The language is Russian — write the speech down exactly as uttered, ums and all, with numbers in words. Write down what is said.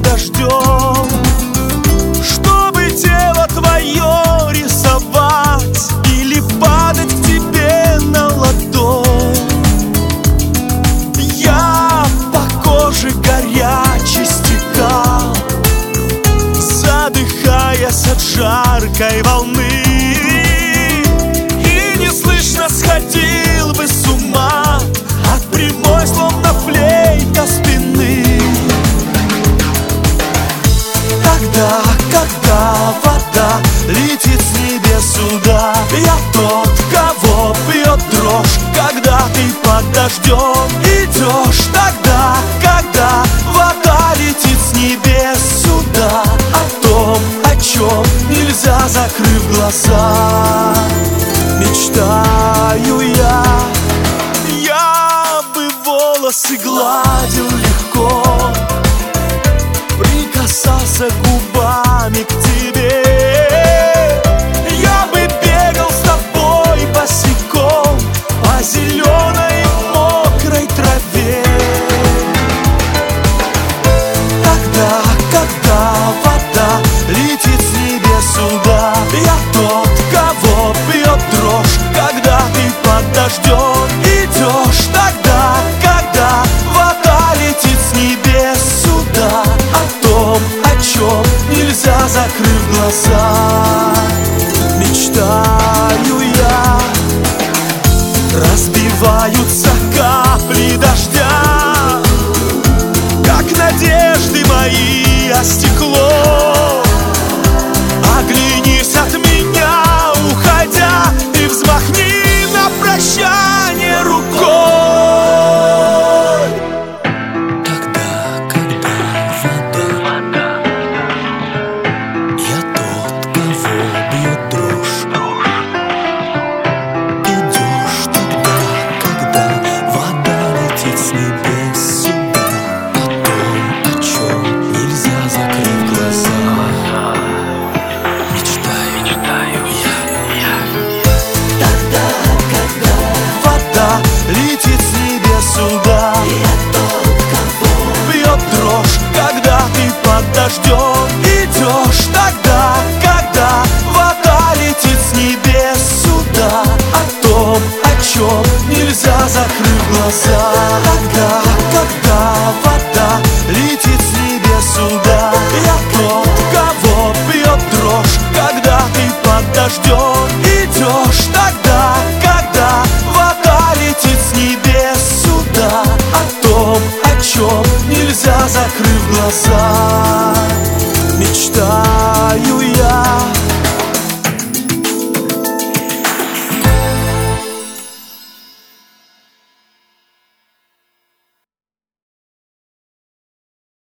дождем, чтобы тело твое рисовать или падать к тебе на ладонь. Я по коже горячей стекал, задыхаясь от жаркой волны, и неслышно сходил бы с ума от прямой, словно флейта, спины. Тогда, когда вода летит с небес сюда, я тот, кого бьет дрожь, когда ты под дождем идешь. Тогда, когда вода летит с небес сюда, о том, о чем нельзя, закрыв глаза, мечтаю я. Я бы волосы гладил легко, прикасался губами к тебе. Я бы бегал с тобой босиком по зеленой мокрой траве. Тогда, когда вода летит с небес сюда, я тот, кого бьет дрожь, когда ты под дождем идешь. Тогда, когда вода летит с небес сюда, о том, о чем нельзя, закрыв глаза, мечтаю я. Разбиваются капли дождя, как надежды мои о стекло. Оглянись от меня, уходя, и взмахни на прощание рукой. Тогда, когда вода, я тот, кого бьет дрожь. Идешь тогда, когда вода летит с небес сюда, о том, о чем нельзя, закрыть глаза, мечтаю, мечтаю я. Тогда, когда вода летит с небес сюда, я тот, кого бьет дрожь, когда ты под дождем идешь. Тогда, когда вода летит с небес сюда, о том, о чем нельзя, закрыв глаза. Тогда,